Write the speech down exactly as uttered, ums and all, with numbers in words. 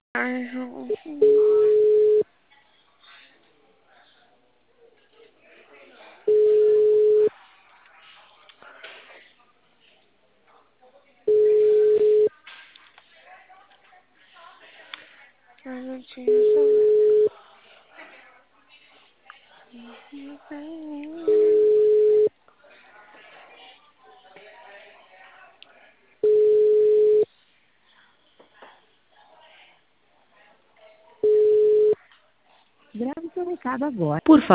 Ai, não. Ai, não tinha Grave seu recado agora. Por favor.